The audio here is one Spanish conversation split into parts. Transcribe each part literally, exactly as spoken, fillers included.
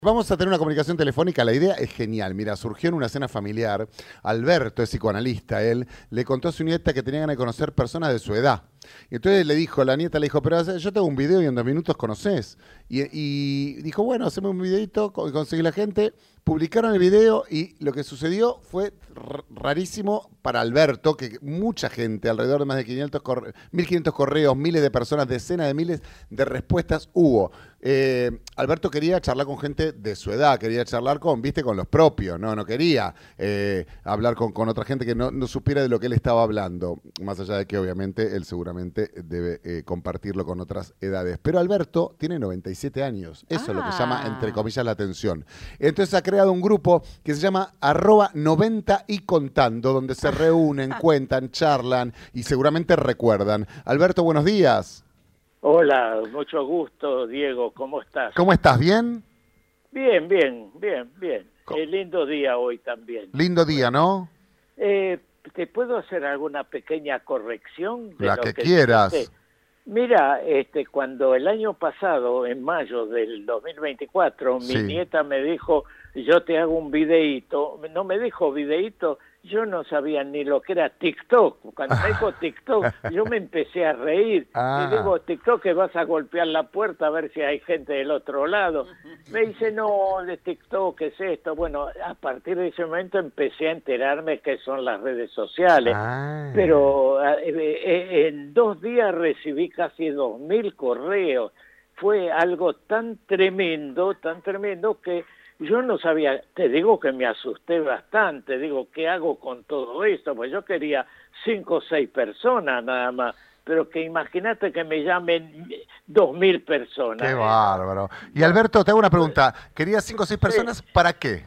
Vamos a tener una comunicación telefónica, la idea es genial. Mira, surgió en una cena familiar, Alberto es psicoanalista, él le contó a su nieta que tenía ganas de conocer personas de su edad. Y entonces le dijo, la nieta le dijo, pero yo tengo un video y en dos minutos conoces. Y, y dijo, bueno, haceme un videito, conseguí la gente, publicaron el video y lo que sucedió fue rarísimo para Alberto, que mucha gente, alrededor de más de quinientos corre mil quinientos correos, miles de personas, decenas de miles de respuestas hubo. Eh, Alberto quería charlar con gente de su edad, quería charlar con, viste, con los propios, no, no quería eh, hablar con, con otra gente que no, no supiera de lo que él estaba hablando, más allá de que obviamente él seguramente debe eh, compartirlo con otras edades. Pero Alberto tiene noventa y siete años, eso ah. es lo que llama, entre comillas, la atención. Entonces ha creado un grupo que se llama arroba noventa y contando, donde se reúnen, cuentan, charlan y seguramente recuerdan. Alberto, buenos días. Hola, mucho gusto, Diego, ¿cómo estás? ¿Cómo estás? ¿Bien? Bien, bien, bien, bien. Eh, lindo día hoy también. Lindo día, ¿no? Eh, ¿Te puedo hacer alguna pequeña corrección? De La lo que, que quieras. Dijiste? Mira, este, cuando el año pasado, en mayo del dos mil veinticuatro, Sí. mi nieta me dijo, yo te hago un videíto, no me dijo videíto, yo no sabía ni lo que era TikTok. Cuando me dijo TikTok, yo me empecé a reír. Ah. Y digo, TikTok, que vas a golpear la puerta a ver si hay gente del otro lado. Me dice, no, de TikTok, ¿qué es esto? Bueno, a partir de ese momento empecé a enterarme qué son las redes sociales. Ah. Pero eh, eh, en dos días recibí casi dos mil correos. Fue algo tan tremendo, tan tremendo que yo no sabía, te digo que me asusté bastante, digo, ¿qué hago con todo esto? Pues yo quería cinco o seis personas nada más, pero que imagínate que me llamen dos mil personas. Qué ¿eh? bárbaro. Y Alberto, te hago una pregunta, ¿querías cinco o seis personas sí. para qué?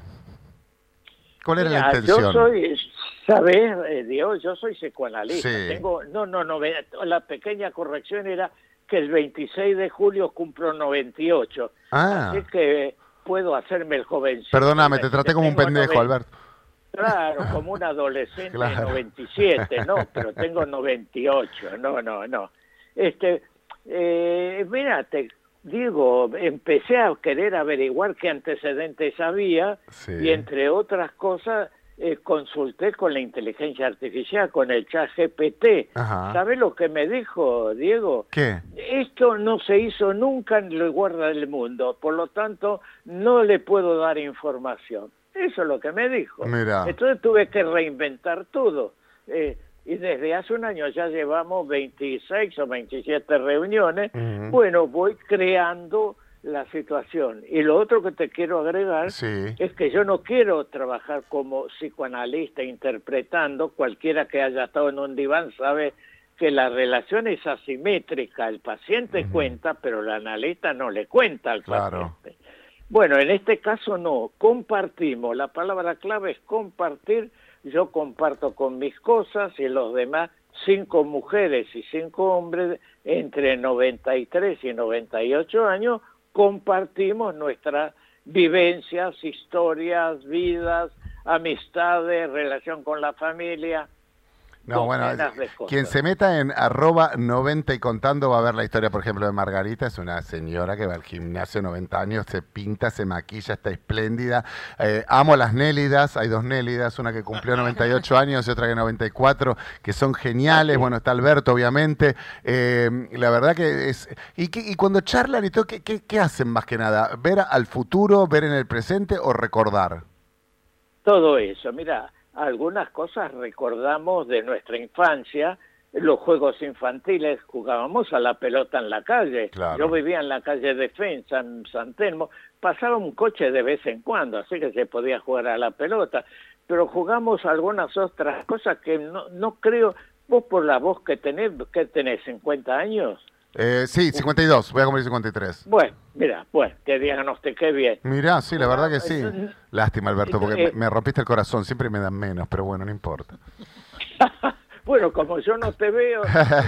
¿Cuál era Mira, la intención? Yo soy, ¿sabes, eh, Dios? Yo soy psicoanalista. Sí. Tengo, no, no, no, la pequeña corrección era que el veintiséis de julio cumplo noventa y ocho. Ah. Así que puedo hacerme el jovencito. Perdóname, te traté como un pendejo, noventa Alberto. Claro, como un adolescente Claro. de noventa y siete, no, pero tengo noventa y ocho, no, no, no. Este, eh, mira, te digo, empecé a querer averiguar qué antecedentes había Sí. y entre otras cosas eh, consulté con la inteligencia artificial, con el chat G P T. Ajá. ¿Sabes lo que me dijo, Diego? ¿Qué? Esto no se hizo nunca en el lugar del mundo, por lo tanto no le puedo dar información. Eso es lo que me dijo. Mira. Entonces tuve que reinventar todo. Eh, y desde hace un año ya llevamos veintiséis o veintisiete reuniones. Uh-huh. Bueno, voy creando la situación. Y lo otro que te quiero agregar Sí. es que yo no quiero trabajar como psicoanalista interpretando. Cualquiera que haya estado en un diván sabe que la relación es asimétrica. El paciente uh-huh. cuenta, pero el analista no le cuenta al Claro. paciente. Bueno, en este caso no, compartimos. La palabra clave es compartir. Yo comparto con mis cosas y los demás, cinco mujeres y cinco hombres entre noventa y tres y noventa y ocho años, compartimos nuestras vivencias, historias, vidas, amistades, relación con la familia. No, bueno, quien se meta en arroba noventa y contando va a ver la historia, por ejemplo, de Margarita. Es una señora que va al gimnasio, noventa años, se pinta, se maquilla, está espléndida. Eh, amo las Nélidas, hay dos Nélidas, una que cumplió noventa y ocho años y otra que noventa y cuatro, que son geniales. Bueno, está Alberto, obviamente. Eh, la verdad que es... ¿Y, qué, y cuando charlan y todo, ¿qué, qué, qué hacen más que nada? ¿Ver al futuro, ver en el presente o recordar? Todo eso, mira... Algunas cosas recordamos de nuestra infancia, los juegos infantiles, jugábamos a la pelota en la calle. Claro. Yo vivía en la calle Defensa, en San Telmo, pasaba un coche de vez en cuando, así que se podía jugar a la pelota, pero jugamos algunas otras cosas que no, no creo, vos por la voz que tenés, ¿qué tenés, cincuenta años? Eh, sí, cincuenta y dos, voy a cumplir cincuenta y tres. Bueno, mira, pues, te diagnostiqué bien. Mirá, sí, la verdad que sí. Lástima, Alberto, porque me rompiste el corazón, siempre me dan menos, pero bueno, no importa. Bueno, como yo no te veo,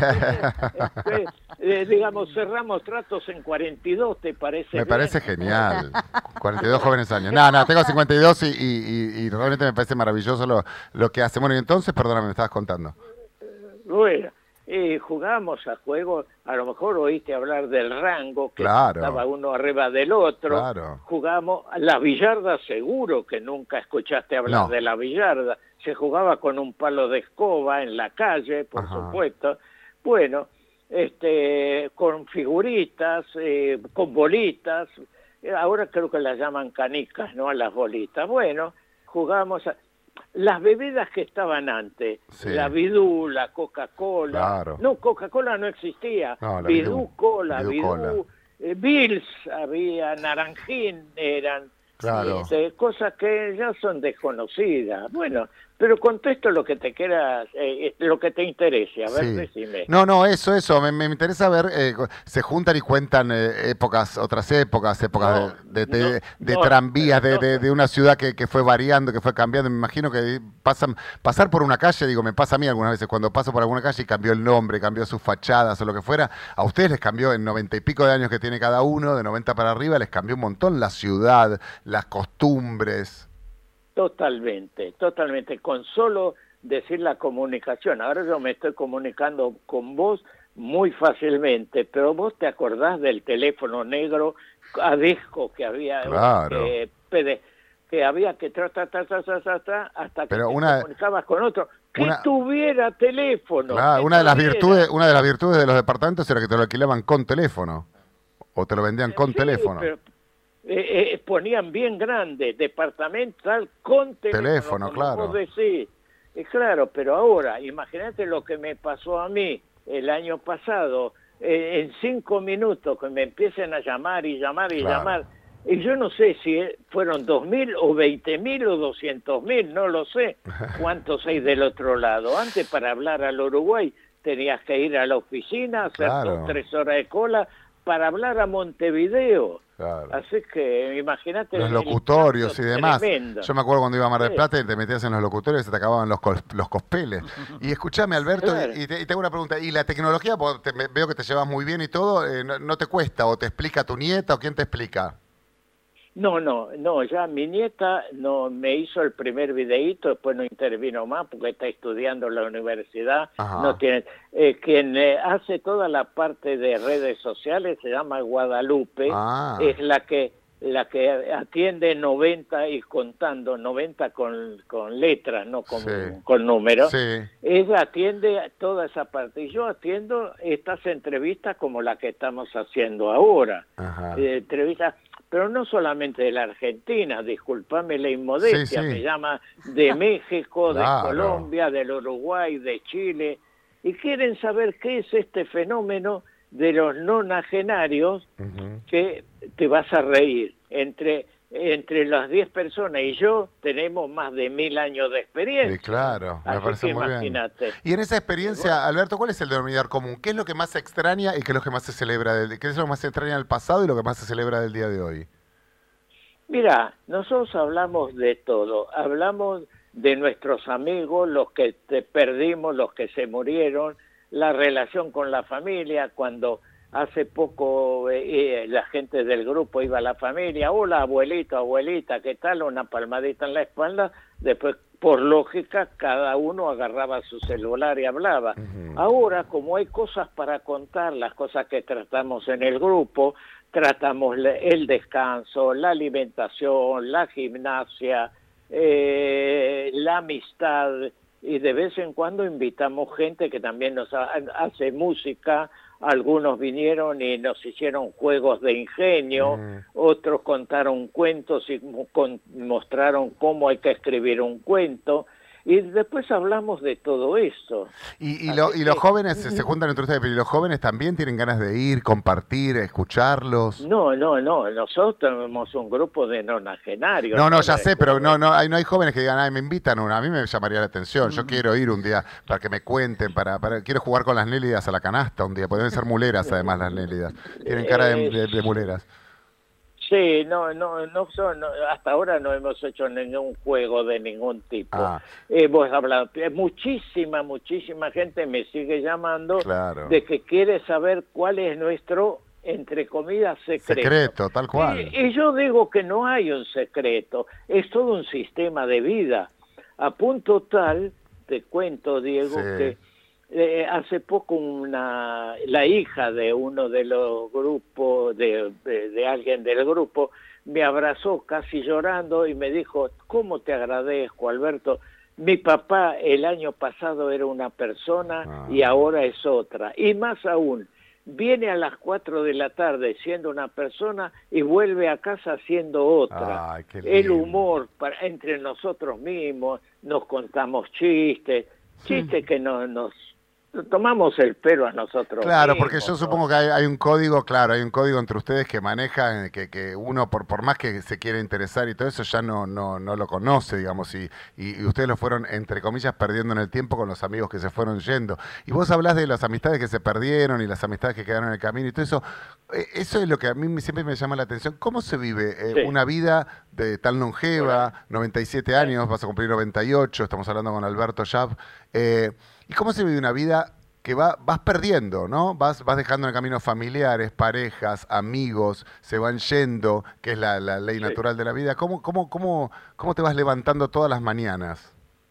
este, eh, digamos, cerramos tratos en cuarenta y dos, ¿te parece Me bien? parece genial, cuarenta y dos jóvenes años. No, no, tengo cincuenta y dos y, y, y, y realmente me parece maravilloso lo, lo que hace. Bueno, y entonces, perdóname, me estabas contando. Bueno, eh, jugábamos a juegos, a lo mejor oíste hablar del rango, que Claro. estaba uno arriba del otro, Claro. jugamos, la billarda seguro que nunca escuchaste hablar No. de la billarda, se jugaba con un palo de escoba en la calle, por Ajá. supuesto, bueno, este, con figuritas, eh, con bolitas, eh, ahora creo que las llaman canicas, ¿no? A las bolitas, bueno, jugamos a... Las bebidas que estaban antes, Sí. la Bidú, la Coca-Cola, Claro. no, Coca-Cola no existía, No, la Bidú, Bidú. Cola, Bidú Bidú, Cola. eh, Bills, había Naranjín, eran Claro. este, cosas que ya son desconocidas. Bueno, pero contesto lo que te quieras, eh, lo que te interese, a ver, Sí. decime. No, no, eso, eso. Me, me interesa ver, eh, se juntan y cuentan eh, épocas, otras épocas, épocas No, de, de, no, de- de no, tranvías, de, no. de- de una ciudad que, que fue variando, que fue cambiando. Me imagino que pasan, pasar por una calle, digo, me pasa a mí algunas veces, cuando paso por alguna calle y cambió el nombre, cambió sus fachadas o lo que fuera, a ustedes les cambió en noventa y pico de años que tiene cada uno, de noventa para arriba, les cambió un montón la ciudad, las costumbres. Totalmente, totalmente, con solo decir la comunicación. Ahora yo me estoy comunicando con vos muy fácilmente, pero vos te acordás del teléfono negro a disco que había, Claro. eh, P D, que había que tra, tra, tra, tra, tra, tra, tra, hasta que Pero te una- comunicabas con otro, que una- tuviera teléfono. Claro, que una de las tuviera. virtudes, una de las virtudes de los departamentos era que te lo alquilaban con teléfono. O te lo vendían con Sí, teléfono. pero, eh, eh, ponían bien grande, departamental con teléfono, Teléfono, como claro. vos decís. Eh, claro, pero ahora, imagínate lo que me pasó a mí el año pasado, eh, en cinco minutos que me empiecen a llamar y llamar y Claro. llamar. Y yo no sé si eh, fueron dos mil o veinte mil o doscientos mil, no lo sé cuántos hay del otro lado. Antes para hablar al Uruguay tenías que ir a la oficina, hacer Claro. dos, tres horas de cola para hablar a Montevideo. Claro. Así que imagínate Los el locutorios y impacto demás. tremendo. Yo me acuerdo cuando iba a Mar del Sí. Plata y te metías en los locutorios y se te acababan los, cos- los cospeles. Y escúchame, Alberto, Claro. y, y te, y te hago una pregunta. ¿Y la tecnología, vos te- me- veo que te llevas muy bien y todo, eh, no, no te cuesta? ¿O te explica tu nieta o quién te explica? No, no, no, ya mi nieta no me hizo el primer videíto, después no intervino más porque está estudiando en la universidad, Ajá. no tiene, eh, quien eh, hace toda la parte de redes sociales se llama Guadalupe, Ah. es la que la que atiende noventa y contando, noventa con, con letras, no con, Sí. con números. Sí. Ella atiende toda esa parte y yo atiendo estas entrevistas como la que estamos haciendo ahora. Ajá. Eh, entrevistas, pero no solamente de la Argentina, discúlpame la inmodestia, Sí, sí. me llama de México, Claro. de Colombia, del Uruguay, de Chile, y quieren saber qué es este fenómeno de los nonagenarios, Ujú. que te vas a reír. Entre, entre las diez personas y yo tenemos más de mil años de experiencia. Sí, claro, me Así parece que muy bien. imagínate. Y en esa experiencia, Alberto, ¿cuál es el denominador común? ¿Qué es lo que más se extraña y qué es lo que más se celebra? Del, ¿Qué es lo que más se extraña del pasado y lo que más se celebra del día de hoy? Mira, nosotros hablamos de todo, hablamos de nuestros amigos, los que te perdimos, los que se murieron, la relación con la familia, cuando hace poco eh, eh, la gente del grupo iba a la familia, hola abuelito, abuelita, ¿qué tal? Una palmadita en la espalda, después por lógica cada uno agarraba su celular y hablaba. Ujú. Ahora, como hay cosas para contar, las cosas que tratamos en el grupo, tratamos le- el descanso, la alimentación, la gimnasia, eh, la amistad, y de vez en cuando invitamos gente que también nos ha- hace música. Algunos vinieron y nos hicieron juegos de ingenio, Mm. otros contaron cuentos y mo- con- mostraron cómo hay que escribir un cuento, y después hablamos de todo eso. Y, y, Así lo- y los que- jóvenes se, se juntan entre ustedes, pero ¿y los jóvenes también tienen ganas de ir, compartir, escucharlos? No, no, no, nosotros tenemos un grupo de nonagenarios. No, no, ya De- sé, pero no, no, hay, no hay jóvenes que digan, ay, me invitan, a mí me llamaría la atención, yo quiero ir un día para que me cuenten, para, para quiero jugar con las nélidas a la canasta un día, pueden ser muleras además las nélidas, tienen cara de, de- de muleras. Sí, no, no, no son, no, hasta ahora no hemos hecho ningún juego de ningún tipo. Ah. Hemos hablado, eh, muchísima, muchísima gente me sigue llamando Claro. de que quiere saber cuál es nuestro, entre comillas, secreto. Secreto, tal cual. Y, y yo digo que no hay un secreto, es todo un sistema de vida, a punto tal, te cuento, Diego, Sí. que eh, hace poco una la hija de uno de los grupos, de, de, de alguien del grupo, me abrazó casi llorando y me dijo, ¿cómo te agradezco, Alberto? Mi papá el año pasado era una persona ah. y ahora es otra. Y más aún, viene a las cuatro de la tarde siendo una persona y vuelve a casa siendo otra. Ay, qué el humor para, entre nosotros mismos, nos contamos chistes, chistes que no, nos tomamos el pelo a nosotros Claro, mismos, porque yo ¿no? supongo que hay, hay un código, claro, hay un código entre ustedes que manejan, que, que uno, por, por más que se quiera interesar y todo eso, ya no, no, no lo conoce, digamos, y, y, y ustedes lo fueron, entre comillas, perdiendo en el tiempo con los amigos que se fueron yendo. Y vos hablás de las amistades que se perdieron y las amistades que quedaron en el camino y todo eso. Eh, eso es lo que a mí siempre me llama la atención. ¿Cómo se vive eh, Sí. una vida de tan longeva, bueno. noventa y siete años, vas a cumplir noventa y ocho, estamos hablando con Alberto Schaff, eh, ¿y cómo se vive una vida que va, vas perdiendo, ¿no? Vas, vas dejando en el camino familiares, parejas, amigos, se van yendo, que es la, la ley sí. natural de la vida. ¿Cómo, cómo, cómo, ¿Cómo te vas levantando todas las mañanas?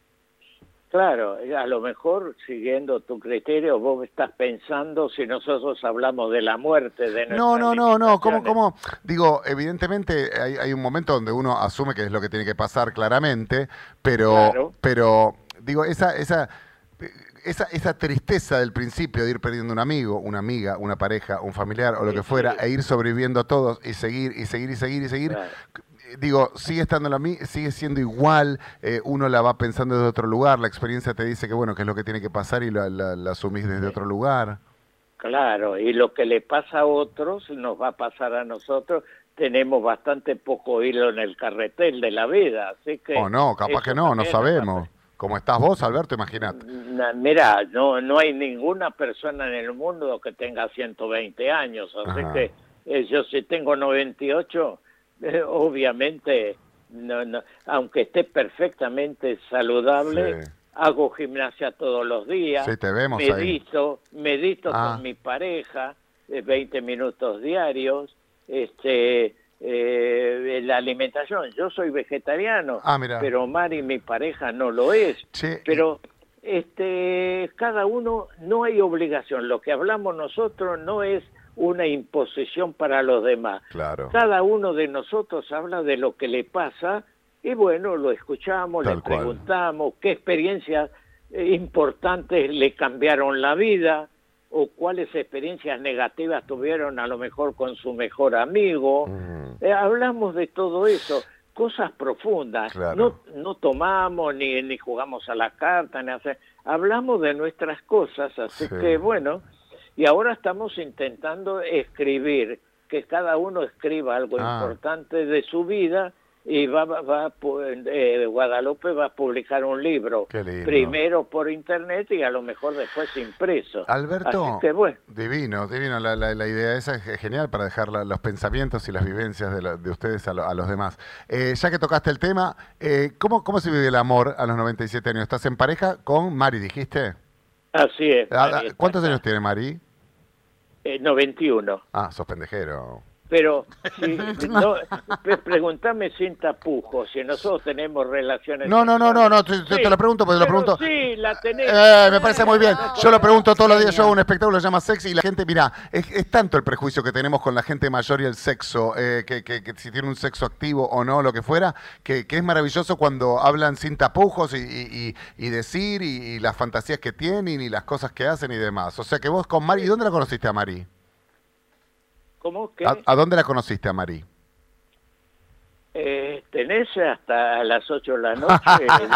Claro, a lo mejor, siguiendo tu criterio, vos estás pensando si nosotros hablamos de la muerte, de No, no, no, no, ¿cómo, cómo? Digo, evidentemente hay, hay un momento donde uno asume que es lo que tiene que pasar claramente, pero, claro. pero digo, esa... esa Esa, esa tristeza del principio de ir perdiendo un amigo, una amiga, una pareja, un familiar o lo que fuera, sí. e ir sobreviviendo a todos y seguir y seguir y seguir y seguir, claro. digo, sigue estando la sigue siendo igual, eh, uno la va pensando desde otro lugar, la experiencia te dice que bueno, que es lo que tiene que pasar y la, la, la asumís desde sí. otro lugar. Claro, y lo que le pasa a otros nos va a pasar a nosotros. Tenemos bastante poco hilo en el carretel de la vida, así que... Oh no, capaz que no, no sabemos. Como estás vos, Alberto, imagínate. Mira, no no hay ninguna persona en el mundo que tenga ciento veinte años, así Ajá. que eh, yo si tengo noventa y ocho, eh, obviamente, no, no, aunque esté perfectamente saludable, sí. hago gimnasia todos los días, sí, te vemos medito, ahí. medito ah. con mi pareja, eh, veinte minutos diarios, este... Eh, la alimentación, yo soy vegetariano, ah, mira. pero Mari, mi pareja, no lo es. Sí. Pero este, cada uno, no hay obligación. Lo que hablamos nosotros no es una imposición para los demás. Claro. Cada uno de nosotros habla de lo que le pasa y bueno, lo escuchamos, Tal le preguntamos cual. qué experiencias eh, importantes le cambiaron la vida, o cuáles experiencias negativas tuvieron a lo mejor con su mejor amigo. Mm. Eh, hablamos de todo eso, cosas profundas. Claro. No, no tomamos ni, ni jugamos a la carta, ni hacer... hablamos de nuestras cosas, así sí. que bueno, y ahora estamos intentando escribir, que cada uno escriba algo ah. importante de su vida, y va, va, va eh, Guadalupe va a publicar un libro, primero por internet y a lo mejor después impreso. Alberto, Así que, bueno. divino, divino, la, la, la idea esa es genial para dejar la, los pensamientos y las vivencias de, la, de ustedes a, lo, a los demás. Eh, ya que tocaste el tema, eh, ¿cómo, ¿cómo se vive el amor a los noventa y siete años? ¿Estás en pareja con Mari, dijiste? Así es. Mari, ¿Cuántos años tiene Mari? Eh, noventa y uno. Ah, sos pendejero. Pero si no, pregúntame sin tapujos, si nosotros tenemos relaciones... No, no, no, no, no te, sí, te lo pregunto, porque te lo pregunto... Sí, la tenés. Eh, me parece muy bien. Yo lo pregunto todos los días, yo hago un espectáculo que se llama Sexy y la gente, mira, es, es tanto el prejuicio que tenemos con la gente mayor y el sexo, eh, que, que, que si tiene un sexo activo o no, lo que fuera, que, que es maravilloso cuando hablan sin tapujos y, y, y decir y, y las fantasías que tienen y las cosas que hacen y demás. O sea que vos con Mari, ¿y dónde la conociste a Mari? ¿Cómo? ¿Qué? ¿A, ¿A dónde la conociste a Mari? Eh, tenés hasta las ocho de la noche.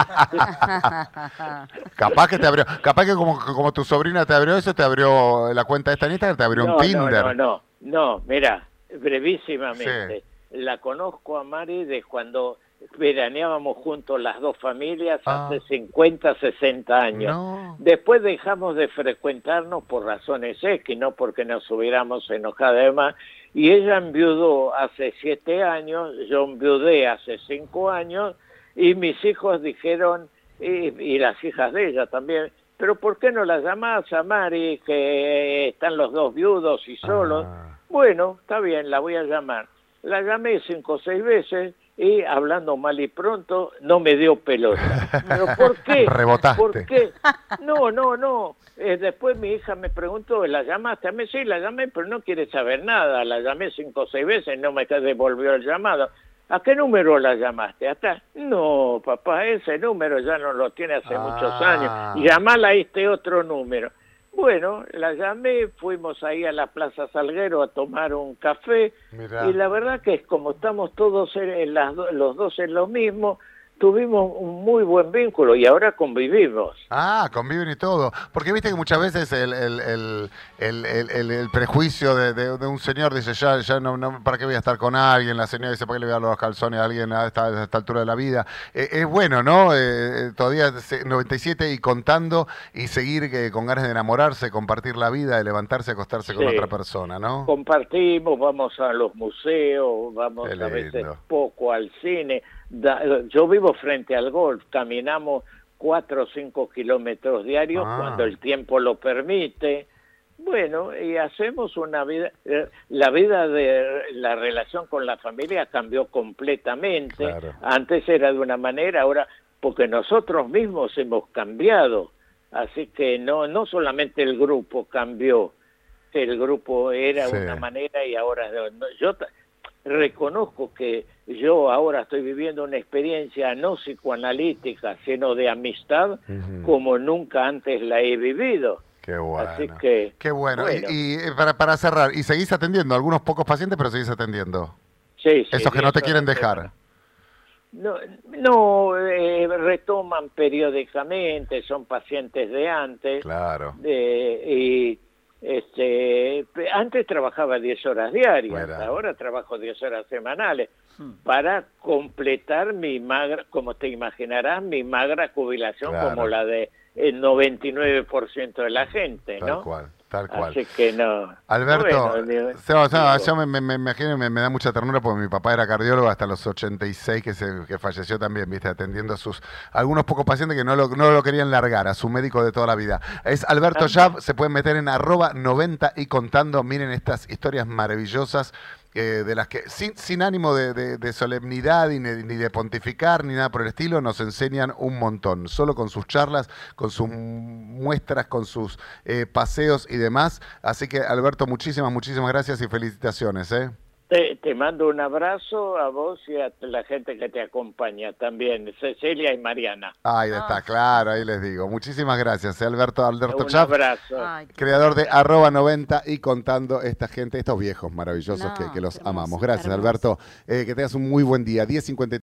Capaz que te abrió, capaz que como, como tu sobrina te abrió eso, te abrió la cuenta de esta nieta, te abrió no, un Tinder. No, no, no, no, mira, brevísimamente. Sí. La conozco a Mari de cuando veraneábamos juntos las dos familias ah. hace cincuenta, sesenta años. No. Después dejamos de frecuentarnos por razones X, no porque nos hubiéramos enojado además, y ella enviudó hace siete años, yo enviudé hace cinco años, y mis hijos dijeron, y, y las hijas de ella también, pero ¿por qué no la llamás a Mari, que están los dos viudos y solos? Ah. Bueno, está bien, la voy a llamar. La llamé cinco o seis veces, y hablando mal y pronto, no me dio pelota. ¿Pero por qué? Rebotaste. ¿Por qué? No, no, no. Eh, después mi hija me preguntó, ¿la llamaste? A mí sí, la llamé, pero no quiere saber nada. La llamé cinco o seis veces, no me devolvió el llamado. ¿A qué número la llamaste? ¿Hasta? No, papá, ese número ya no lo tiene hace Ah. muchos años. Llamala a este otro número. Bueno, la llamé, fuimos ahí a la Plaza Salguero a tomar un café. Mirá. Y la verdad que es como estamos todos en, en las do, los dos en lo mismo, tuvimos un muy buen vínculo y ahora convivimos. Ah, conviven y todo. Porque viste que muchas veces el, el, el, el, el, el- el prejuicio de, de- de un señor dice, ya, ya no, no, ¿para qué voy a estar con alguien? La señora dice, ¿para qué le voy a dar los calzones a alguien a esta, a esta altura de la vida? Eh, es bueno, ¿no? Eh, todavía se- noventa y siete y contando y seguir eh, con ganas de enamorarse, compartir la vida, de levantarse, acostarse con Sí. otra persona, ¿no? Compartimos, vamos a los museos, vamos Qué a veces lindo. poco al cine. Da, yo vivo frente al golf, caminamos cuatro o cinco kilómetros diarios Ah. cuando el tiempo lo permite. Bueno, y hacemos una vida, eh, la vida de la relación con la familia cambió completamente. Claro. Antes era de una manera, ahora porque nosotros mismos hemos cambiado. Así que no, no solamente el grupo cambió, el grupo era Sí. una manera y ahora es de- no, yo ta- reconozco que yo ahora estoy viviendo una experiencia no psicoanalítica, sino de amistad, Ujú. como nunca antes la he vivido. Qué bueno. Así que, Qué bueno. bueno. Y, y, eh, para, para cerrar, ¿y seguís atendiendo? Algunos pocos pacientes, pero seguís atendiendo. Sí, sí, Esos que no te eso quieren no dejar. No, no eh, retoman periódicamente, son pacientes de antes. Claro. eh, y este pe- antes trabajaba diez horas diarias, Mira. ahora trabajo diez horas semanales para completar mi magra, como te imaginarás, mi magra jubilación Claro. como la de el noventa y nueve por ciento de la gente, Tal ¿no? cual, tal cual. Así que no. Alberto, Bueno, digo, Seba, Seba, digo, yo me, me, me imagino, me, me da mucha ternura porque mi papá era cardiólogo hasta los ochenta y seis que, se, que falleció también, viste, atendiendo a sus algunos pocos pacientes que no lo, no lo querían largar, a su médico de toda la vida. Es Alberto Ah. Yab, se pueden meter en arroba noventa y contando, miren estas historias maravillosas. Eh, de las que sin, sin ánimo de, de, de solemnidad y ni, ni de pontificar ni nada por el estilo, nos enseñan un montón, solo con sus charlas, con sus muestras, con sus eh, paseos y demás. Así que Alberto, muchísimas, muchísimas gracias y felicitaciones. ¿eh? Te, te mando un abrazo a vos y a la gente que te acompaña también, Cecilia y Mariana. Ahí está, Ah. claro, ahí les digo. Muchísimas gracias, ¿eh? Alberto, Alberto Un Schaff, abrazo. Ay, qué- creador de arroba noventa y contando esta gente, estos viejos maravillosos No, que, que los hermoso, amamos. Gracias, hermoso. Alberto. Eh, que tengas un muy buen día. diez cincuenta y